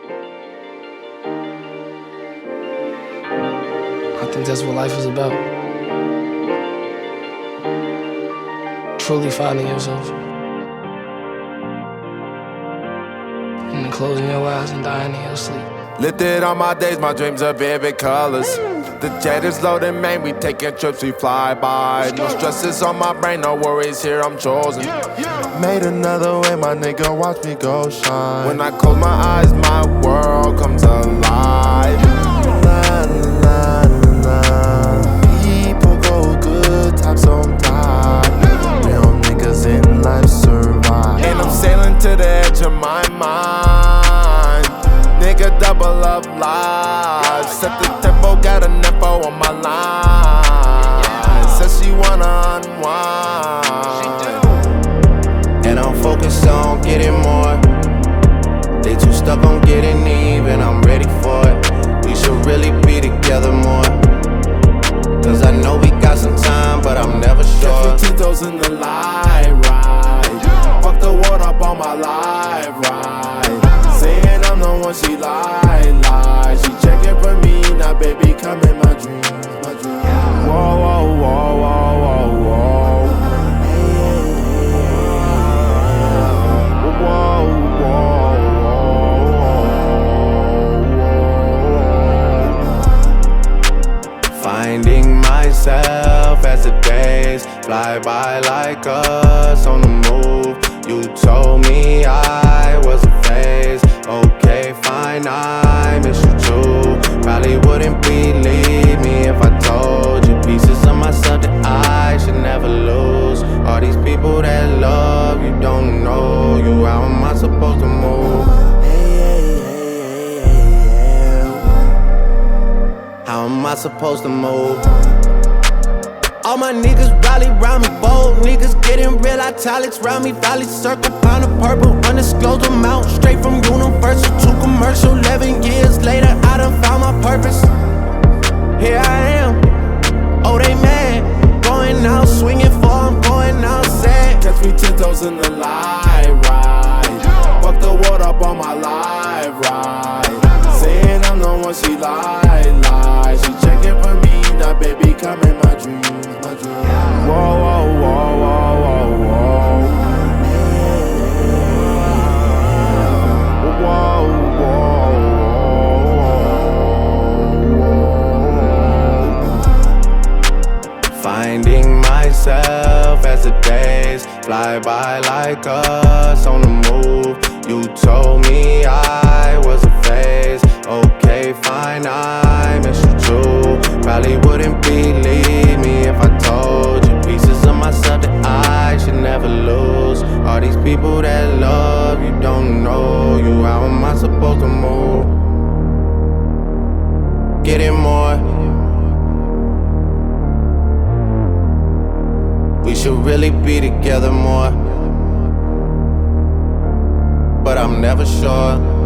I think that's what life is about. Truly finding yourself. And then closing your eyes and dying in your sleep. Lifted on my days, my dreams are vivid colors. The jet is loaded, man, we taking trips, we fly by. No stresses on my brain, no worries here, I'm chosen. Made another way, my nigga, watch me go shine. When I close my eyes, my world comes alive. La, la, la. People go good times sometimes. Real niggas in life survive. And I'm sailing to the edge of my mind. Nigga, double up live. Set the tempo, got a nepo on my line. Says she wanna unwind. And I'm focused on getting more. They too stuck on getting even, I'm ready for it. We should really be together more. Cause I know we got some time, but I'm never sure. Catch me 10 toes in the light ride. Fuck the world up on my live ride. Saying I'm the one she lie. She checking for me, now baby come in my dreams, my dreams. Whoa, whoa, whoa, whoa, whoa, whoa. Whoa, whoa, whoa. Finding myself as the days fly by like us on the move. You told me I was a phase. Okay, fine, I miss you too. Probably wouldn't believe me if I told you pieces of myself that I should never lose. All these people that love you don't know you. How am I supposed to move? How am I supposed to move? All my niggas rally round me, bold niggas getting real italics round me. Valley circle, pound of purple, undisclosed amount. Straight from Universal to commercial. 11 years later, I done found my purpose. Here I am, oh they mad. Going out swinging for, I'm going out sad. Catch me 10 toes in the light ride. Fuck the world up on my live ride. Saying I'm the one she lie. She checking for me, now baby come in my dreams. Whoa, whoa, whoa, whoa, whoa, whoa. Whoa, whoa, whoa. Finding myself as the days fly by like us on the move. You told me I was a phase. Okay, fine, I miss you too. Probably wouldn't believe me if I told you pieces of myself that I should never lose. All these people that love you don't know you. How am I supposed to move? Getting more. We should really be together more. But I'm never sure.